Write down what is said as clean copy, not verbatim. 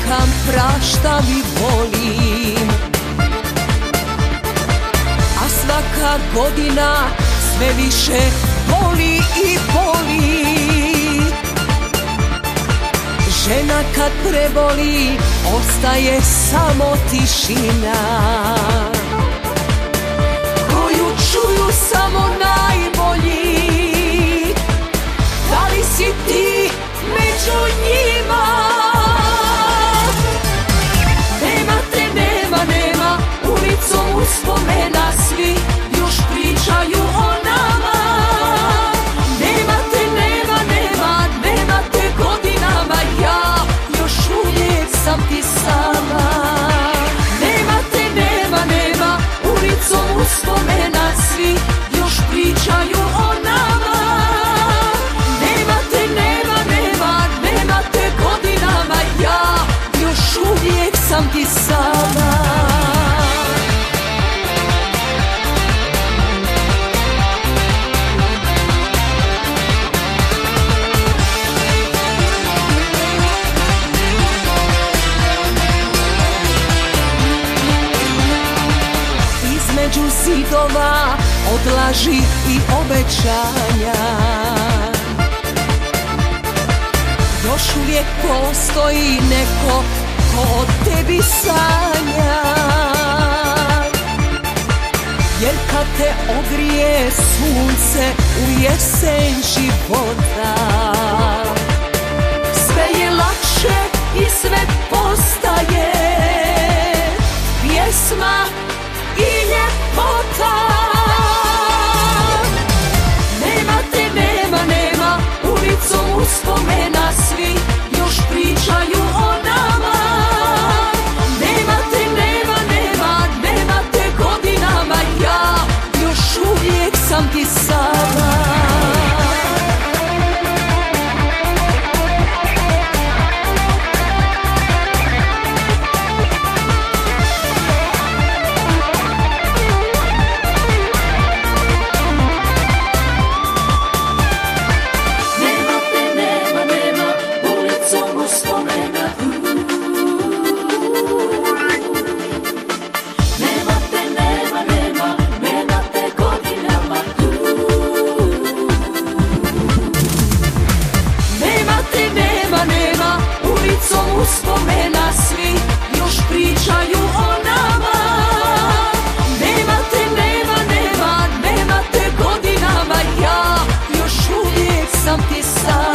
čekam, praštam i volim. A svaka godina sve više boli i boli. Žena kad preboli, ostaje samo tišina, koju čuju samo najbolji. Da li si ti među njima? Nema te, nema, ulicom uspomena svi još pričaju o nama. Nema te, nema te godinama, ja još uvijek sam ti sama. Nema te, nema, ulicom uspomena svi još pričaju o nama. Nema te, nema te godinama, ja još uvijek sam ti sama. Između zidova od laži i obećanja još uvijek postoji neko ko o tebi sanja. Jer kad te ogrije sunce u jesen života, sve je lakše i sve postaje pjesma i ljepota. Nema te, nema, ulicom uspomena svi još pričaju o nama. Nema te, nema te godinama, ja još uvijek sam ti sama. Uspomena svi još pričaju o nama. Nema te, nema te godinama, ja još uvijek sam ti sam.